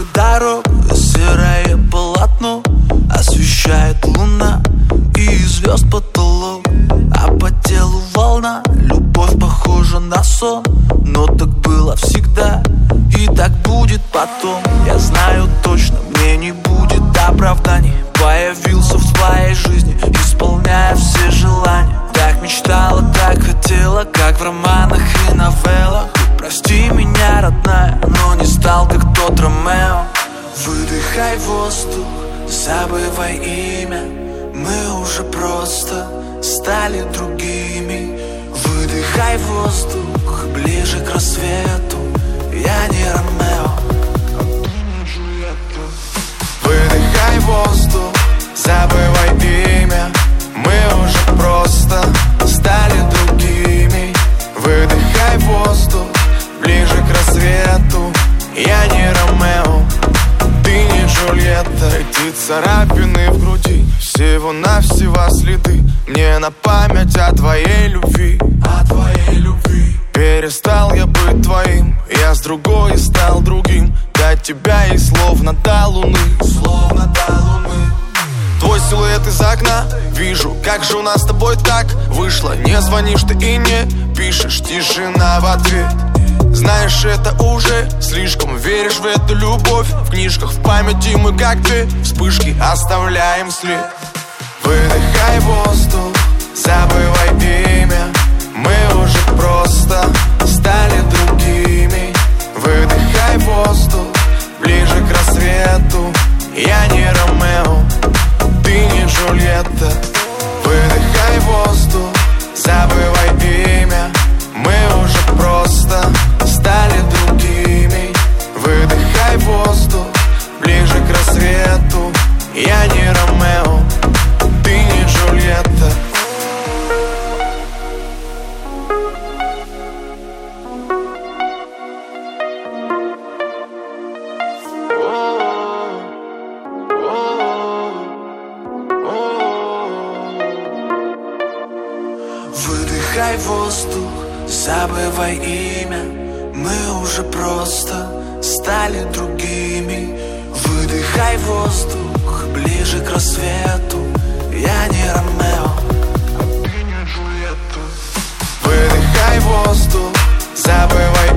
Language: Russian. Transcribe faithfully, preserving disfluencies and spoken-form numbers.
дорог серое полотно освещает луна и звезд потолок, а по телу волна. Любовь похожа на сон, но так было всегда и так будет потом. Я знаю точно, мне не будет оправданий. Появился в твоей жизни, исполняя все желания. Так мечтала, так хотела, как в романах и новеллах. Прости меня, родная, но не стал, как тот Ромео. Выдыхай воздух, забывай имя, мы уже просто стали другими. Выдыхай воздух, ближе к рассвету, я не Ромео. Выдыхай воздух, забывай имя, мы уже просто стали другими. Выдыхай воздух, ближе к рассвету, я не Ромео, ты не Джульетта. Эти царапины в груди, всего-навсего следы мне на память о твоей любви, о твоей любви. Перестал я быть твоим, я с другой и стал другим. До тебя и словно до луны, словно до луны. Твой силуэт из окна, вижу, как же у нас с тобой так вышло. Не звонишь ты и не пишешь, тишина в ответ. Знаешь, это уже слишком, веришь в эту любовь. В книжках, в памяти мы как две вспышки оставляем след. Выдыхай воздух, забывай имя, мы уже просто стали другими. Выдыхай воздух, ближе к рассвету, я не Ромео, ты не Джульетта. Выдыхай воздух, забывай имя, мы уже просто стали другими. Выдыхай воздух, ближе к рассвету, я не Ромео, ты не Джульетта. Выдыхай воздух, забывай имя, мы уже просто стали другими. Выдыхай воздух, ближе к рассвету, я не Ромео, а ты не Джульетта. Выдыхай воздух, забывай